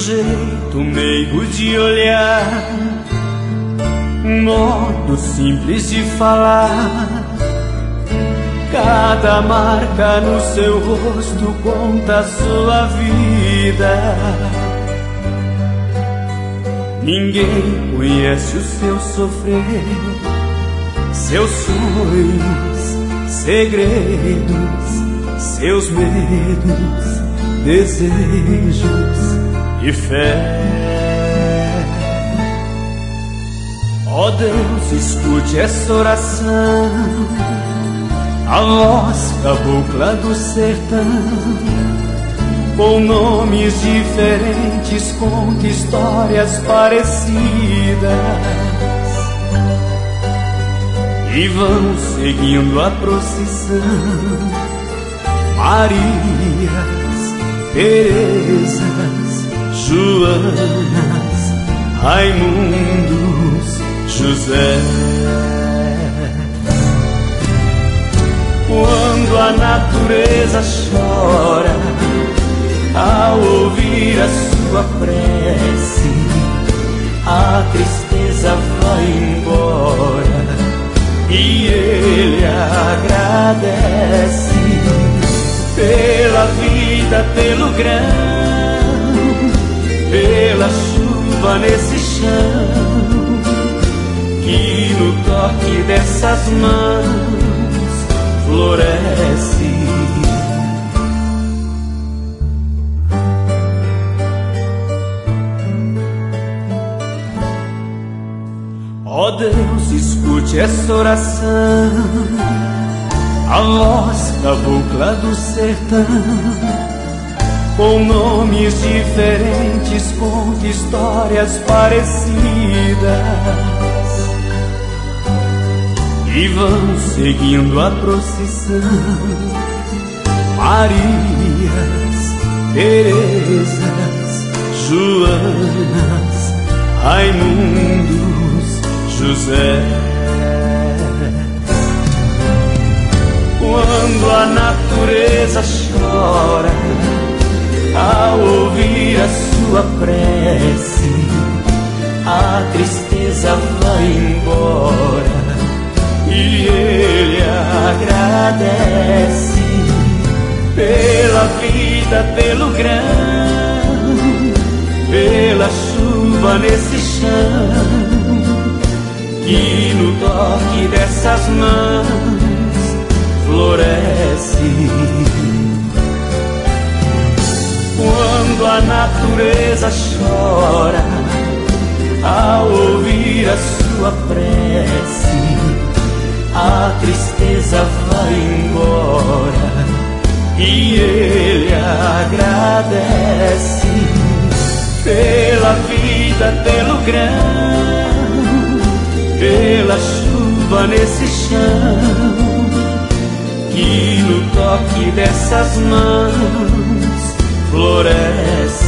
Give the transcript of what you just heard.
jeito meigo de olhar, um modo simples de falar. Cada marca no seu rosto conta a sua vida. Ninguém conhece o seu sofrer, seus sonhos, segredos, seus medos, desejos e fé. Ó Deus, escute essa oração, a voz cabocla do sertão, com nomes diferentes, conta histórias parecidas, e vão seguindo a procissão. Marias, Terezas, Joanas, Raimundos, José. Quando a natureza chora ao ouvir a sua prece, a tristeza vai embora e ele agradece pela vida, pelo grão, pela chuva nesse chão, que no toque dessas mãos floresce. Ó Deus, escute essa oração, a voz cabocla do sertão, com nomes diferentes, conta histórias parecidas, e vão seguindo a procissão. Marias, Terezas, Joanas, Raimundos, José. Quando a natureza chora ao ouvir a sua prece, a tristeza vai embora e ele agradece pela vida, pelo grão, pela chuva nesse chão, que no toque dessas mãos floresce. Quando a natureza chora ao ouvir a sua prece, a tristeza vai embora e ele agradece pela vida, pelo grão, pela chuva nesse chão, que no toque dessas mãos floresce.